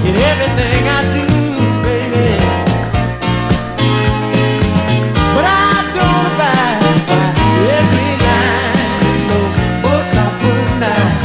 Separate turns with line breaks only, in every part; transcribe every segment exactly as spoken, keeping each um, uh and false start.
in everything I do, baby. But I don't abide by every line those books are putting down.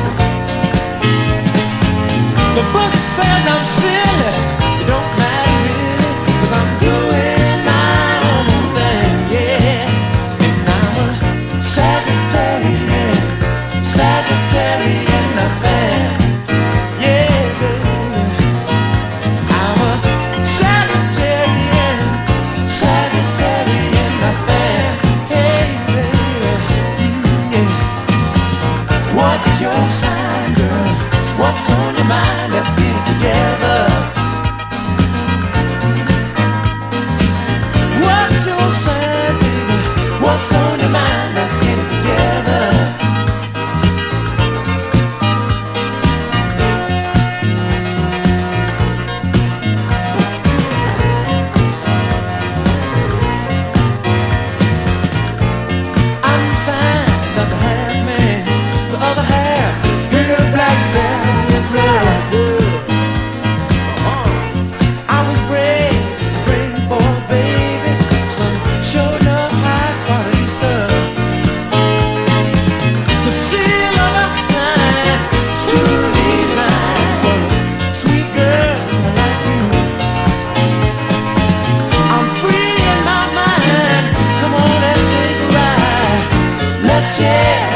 The book says I'm silly, it don't matter really, 'cause I'm doing my own thing, yeah. And I'm a Sagittarian, Sagittarian affair, yeah, baby. I'm a Sagittarian, Sagittarian affair, hey, baby, mm, yeah. What's your sign, girl? What's on your mind? Let's get it together. What's your sign, baby? What's on your mind? Let's get it together. I'm the sign of the half man, the other half, bigger black stallion blood. I was brave, brave for a baby, some sure enough high quality stuff. The seal of a sign, truly designed for a sweet girl like you. I'm free in my mind, come on, let's take a ride. Let's share